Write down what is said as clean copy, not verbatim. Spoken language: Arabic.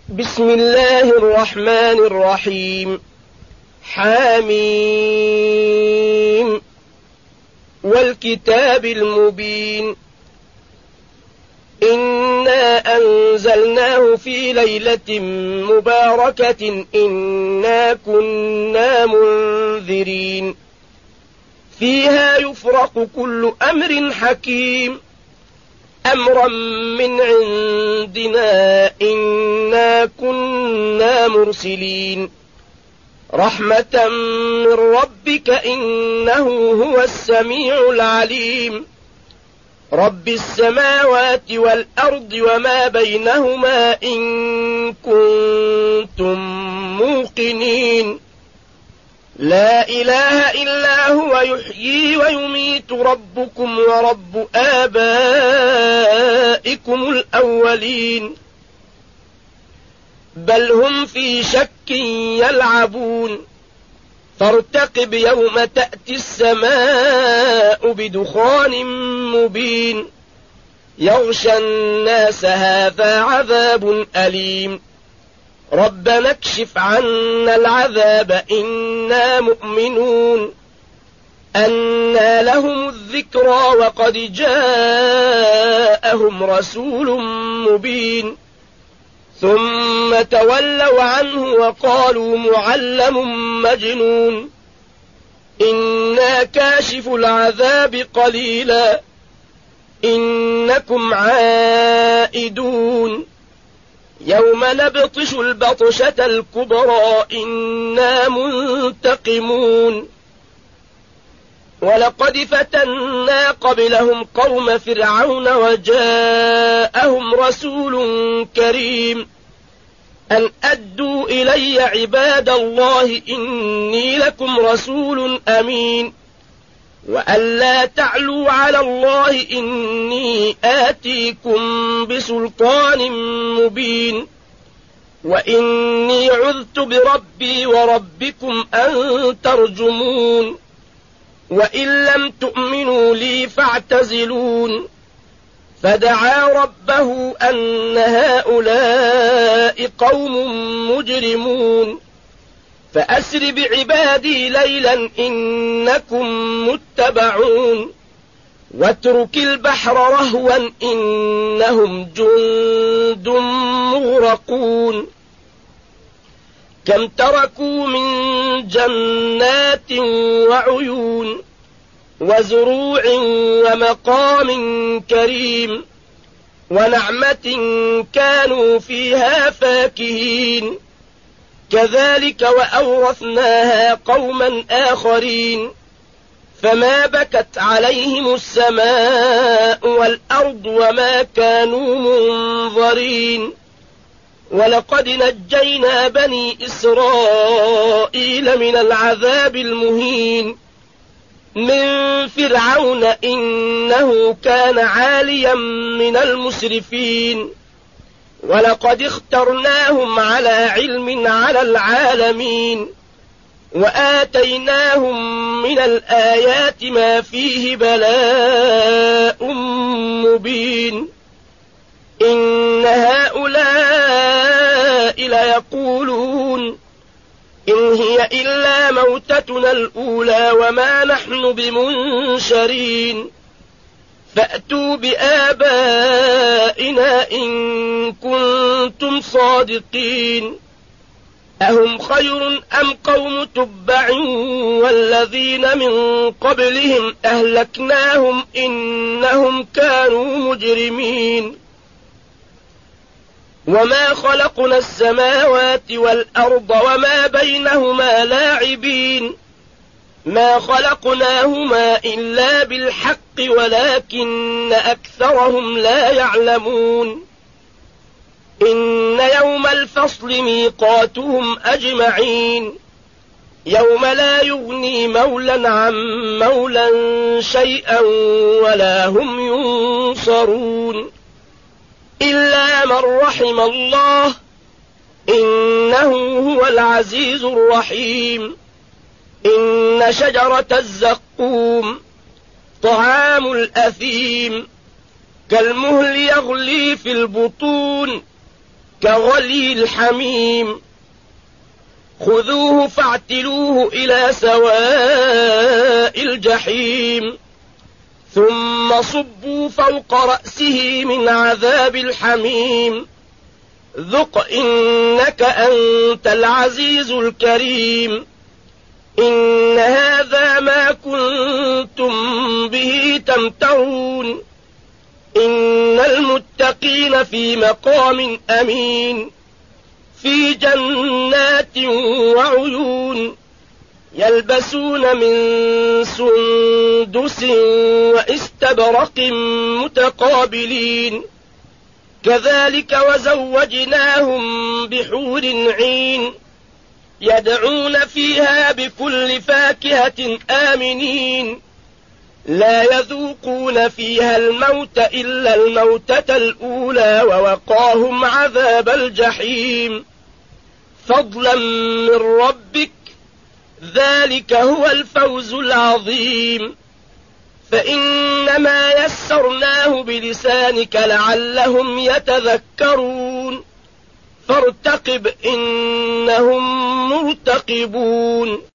بسم الله الرحمن الرحيم. حاميم والكتاب المبين. إنا أنزلناه في ليلة مباركة إنا كنا منذرين فيها يفرق كل أمر حكيم أمرا من عندنا إنا كنا مرسلين رحمة من ربك إنه هو السميع العليم رب السماوات والأرض وما بينهما إن كنتم موقنين لا إله إلا هو يحيي ويميت ربكم ورب آبائكم الأولين بل هم في شك يلعبون فارتقب يوم تأتي السماء بدخان مبين يغشى الناس هذا عذاب أليم ربنا اكشف عنا العذاب إنا مؤمنون أنى لهم الذكرى وقد جاءهم رسول مبين ثم تولوا عنه وقالوا معلم مجنون إنا كاشف العذاب قليلا إنكم عائدون يوم نبطش البطشة الكبرى إنا منتقمون ولقد فتنا قبلهم قوم فرعون وجاءهم رسول كريم أن أدوا إلي عباد الله إني لكم رسول أمين وأن لا تعلوا على الله إني آتيكم بسلطان مبين وإني عذت بربي وربكم أن ترجمون وإن لم تؤمنوا لي فاعتزلون فدعا ربه أن هؤلاء قوم مجرمون فأسر بعبادي ليلا إنكم متبعون واترك البحر رهوا إنهم جند مغرقون كم تركوا من جنات وعيون وزروع ومقام كريم ونعمة كانوا فيها فاكهين كذلك وأورثناها قوما آخرين فما بكت عليهم السماء والأرض وما كانوا منظرين ولقد نجينا بني إسرائيل من العذاب المهين من فرعون إنه كان عاليا من المسرفين ولقد اخترناهم على علم على العالمين وآتيناهم من الآيات ما فيه بلاء مبين إن هؤلاء ليقولون إن هي إلا موتتنا الأولى وما نحن بمنشرين فأتوا بآبائنا إن كنتم صادقين أهم خير أم قوم تبع والذين من قبلهم أهلكناهم إنهم كانوا مجرمين وما خلقنا السماوات والأرض وما بينهما لاعبين ما خلقناهما إلا بالحق ولكن أكثرهم لا يعلمون إن يوم الفصل ميقاتهم أجمعين يوم لا يغني مولا عن مولا شيئا ولا هم ينصرون إلا من رحم الله إنه هو العزيز الرحيم إن شجرة الزقوم طعام الأثيم كالمهل يغلي في البطون كغلي الحميم خذوه فاعتلوه إلى سواء الجحيم ثم صبوا فوق رأسه من عذاب الحميم ذق إنك أنت العزيز الكريم إن هذا ما كنتم به تمترون إن المتقين في مقام أمين في جنات وعيون يلبسون من سندس واستبرق متقابلين كذلك وزوجناهم بحور عين يدعون فيها بكل فاكهة آمنين لا يذوقون فيها الموت إلا الموتة الأولى ووقاهم عذاب الجحيم فضلا من ربك ذلك هو الفوز العظيم فإنما يسرناه بلسانك لعلهم يتذكرون فارتقب إنهم مرتقبون